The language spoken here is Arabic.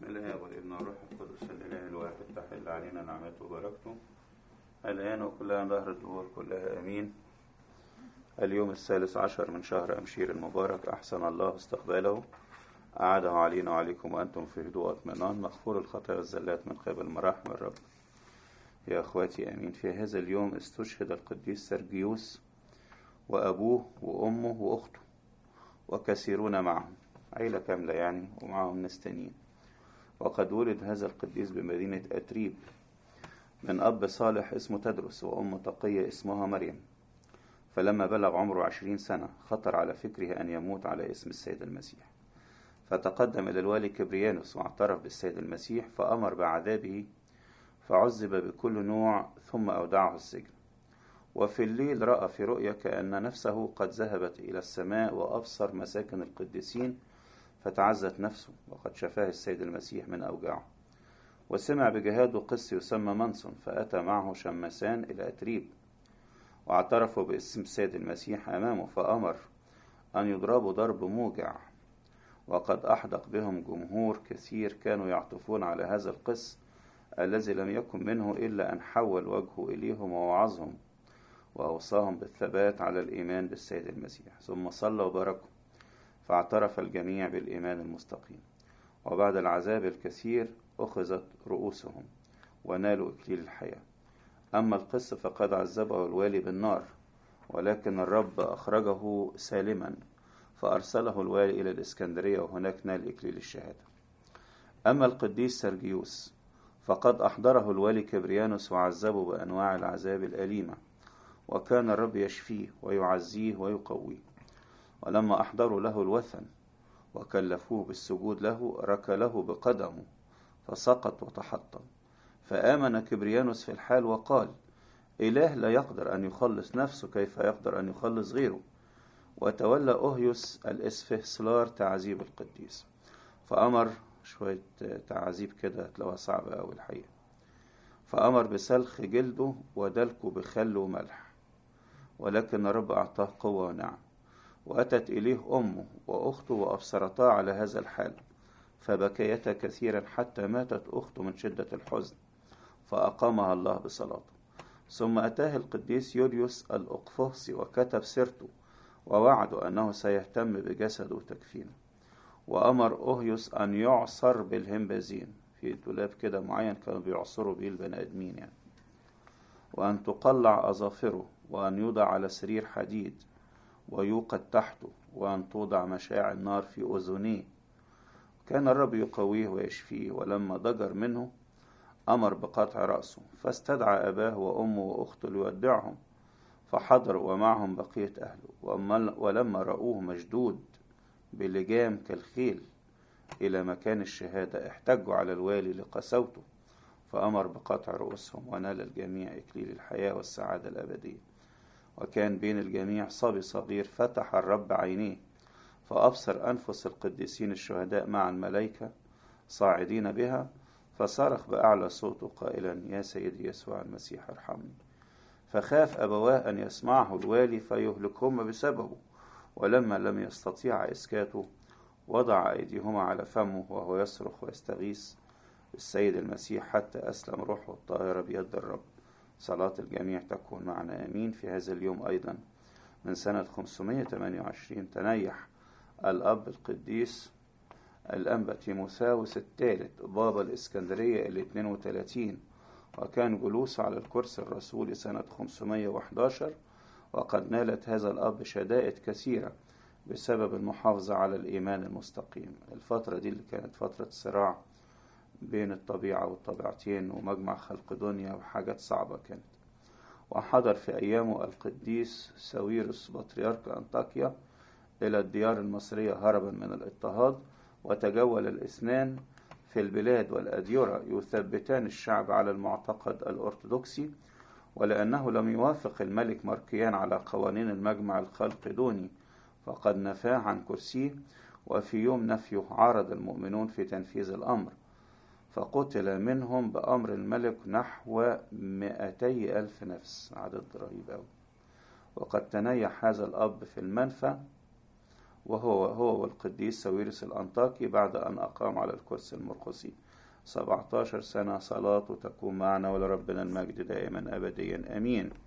بسم الله والابن والروح القدس الإله الواحد تحل علينا نعمته وبركته الآن وكلها ظهر الدهور كلها آمين. اليوم 13 من شهر أمشير المبارك، أحسن الله استقباله، أعاده علينا وعليكم وأنتم في هدوء واطمئنان، مغفور الخطايا والزلات من قبل مراحم الرب. يا أخواتي آمين. في هذا اليوم استشهد القديس سرجيوس وأبوه وأمه وأخته وكثيرون معهم، عيلة كاملة يعني، ومعهم ناس تانيين. وقد ولد هذا القديس بمدينة أتريب من أب صالح اسمه تدرس وأم تقية اسمها مريم. فلما بلغ عمره 20 سنة خطر على فكره أن يموت على اسم السيد المسيح، فتقدم إلى الوالي كبريانوس واعترف بالسيد المسيح فأمر بعذابه، فعذب بكل نوع ثم أودعه السجن. وفي الليل رأى في رؤيا كأن نفسه قد ذهبت إلى السماء وأبصر مساكن القديسين، فتعزت نفسه وقد شفاه السيد المسيح من أوجاعه. وسمع بجهاده قس يسمى منصن، فأتى معه شماسان إلى أتريب واعترفوا باسم السيد المسيح أمامه، فأمر أن يضربوا ضرب موجع. وقد أحدق بهم جمهور كثير كانوا يعطفون على هذا القس الذي لم يكن منه إلا أن حول وجهه إليهم ووعظهم وأوصاهم بالثبات على الإيمان بالسيد المسيح. ثم صلى وباركوا، فاعترف الجميع بالإيمان المستقيم. وبعد العذاب الكثير أخذت رؤوسهم ونالوا إكليل الحياة. أما القس فقد عذبه الوالي بالنار، ولكن الرب أخرجه سالما، فأرسله الوالي إلى الإسكندرية وهناك نال إكليل الشهادة. أما القديس سرجيوس فقد أحضره الوالي كبريانوس وعذبه بأنواع العذاب الأليمة، وكان الرب يشفيه ويعزيه ويقويه. ولما أحضروا له الوثن وكلفوه بالسجود له ركله بقدمه فسقط وتحطم. فآمن كبريانوس في الحال وقال: إله لا يقدر أن يخلص نفسه، كيف يقدر أن يخلص غيره؟ وتولى أوهيوس الإسفهسلار تعذيب القديس، فأمر شوية تعذيب كده تلاقوها صعبة أوي الحقيقة. فأمر بسلخ جلده ودلكه بخل وملح، ولكن الرب أعطاه قوة ونعم. وأتت إليه أمه وأخته وأبصرتا على هذا الحال، فبكيتا كثيرا حتى ماتت أخته من شدة الحزن، فأقامها الله بصلاته. ثم أتاه القديس يوليوس الأقفاصي وكتب سيرته ووعده أنه سيهتم بجسده وتكفينه. وأمر أوهيوس أن يعصر بالهمبازين، في دولاب كده معين كانوا بيعصروا بيه البني آدمين يعني، وأن تقلع أظافره، وأن يوضع على سرير حديد ويوقد تحته، وأن توضع مشاعل نار في أذنيه. كان الرب يقويه ويشفيه. ولما ضجر منه أمر بقطع رأسه، فاستدعى أباه وأمه وأخته ليودعهم، فحضروا ومعهم بقية أهله. ولما رأوه مشدود بلجام كالخيل إلى مكان الشهادة احتجوا على الوالي لقسوته، فأمر بقطع رؤوسهم، ونال الجميع إكليل الحياة والسعادة الأبدية. وكان بين الجميع صبي صغير فتح الرب عينيه، فأبصر أنفس القديسين الشهداء مع الملائكة صاعدين بها، فصرخ بأعلى صوته قائلا: يا سيدي يسوع المسيح ارحمني. فخاف أبواه أن يسمعه الوالي فيهلكهما بسببه، ولما لم يستطيع إسكاته وضع أيديهما على فمه وهو يصرخ ويستغيث بالسيد المسيح حتى أسلم روحه الطاهرة بيد الرب. صلاة الجميع تكون معنا آمين. في هذا اليوم أيضا من سنة 528 تنيح الأب القديس الأنبا تيموثاوس الثالث بابا الإسكندرية 32، وكان جلوسه على الكرسي الرسولي سنة 511. وقد نالت هذا الأب شدائد كثيرة بسبب المحافظة على الإيمان المستقيم. الفترة دي اللي كانت فترة صراع بين الطبيعة والطبيعتين ومجمع خلق دنيا وحاجات صعبة كانت. وحضر في أيامه القديس ساويرس بطريرك أنطاكيا إلى الديار المصرية هربا من الاضطهاد، وتجول الاثنان في البلاد والأديرة يثبتان الشعب على المعتقد الأرثوذكسي. ولأنه لم يوافق الملك ماركيان على قوانين المجمع الخلقدوني فقد نفاه عن كرسيه، وفي يوم نفيه عارض المؤمنون في تنفيذ الأمر، فقتل منهم بأمر الملك نحو 200,000 نفس، عدد رهيب أوي. وقد تنيح هذا الأب في المنفى، وهو والقديس ساويرس الأنطاكي بعد أن أقام على الكرسي المرقسي 17 سنة صلاة، تكون معنا ولربنا المجد دائما أبديا آمين.